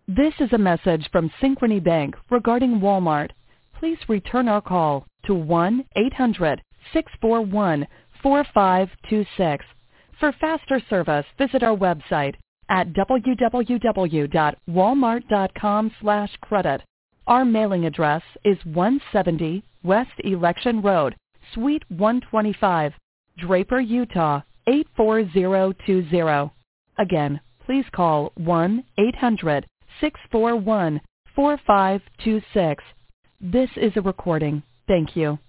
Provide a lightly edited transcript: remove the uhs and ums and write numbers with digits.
This is a message from Synchrony Bank regarding Walmart. Please return our call to 1-800-641-4526. For faster service, visit our website at www.walmart.com/credit. Our mailing address is 170 West Election Road, Suite 125, Draper, Utah 84020. Again, please call 1-800-641-4526. This is a recording. Thank you.